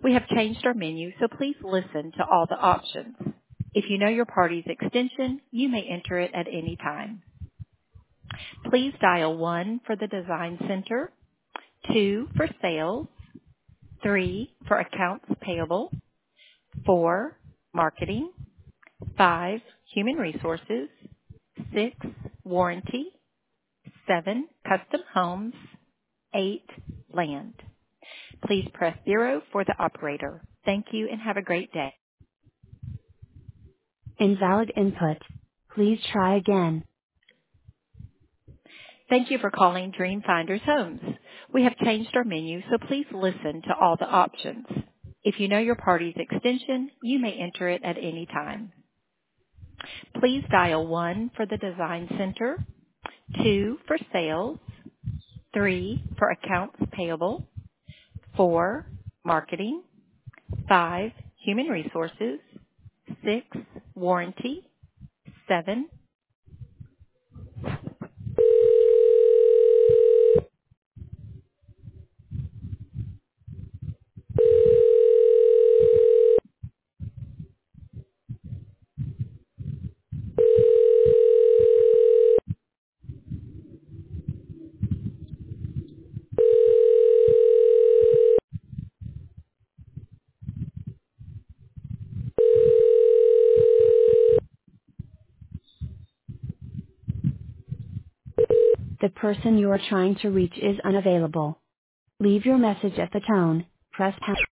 We have changed our menu, so please listen to all the options. If you know your party's extension, you may enter it at any time. Please dial 1 for the Design Center, 2 for sales, 3 for accounts payable, 4 marketing, 5 human resources, 6 warranty, 7 custom homes, 8 land. Please press 0 for the operator. Thank you and have a great day. Invalid input. Please try again. Thank you for calling Dreamfinders Homes. We have changed our menu, so please listen to all the options. If you know your party's extension, you may enter it at any time. Please dial 1 for the Design Center, 2 for sales, 3 for accounts payable, 4 marketing, 5 human resources, 6 warranty, 7. The person you are trying to reach is unavailable. Leave your message at the tone. Press pound.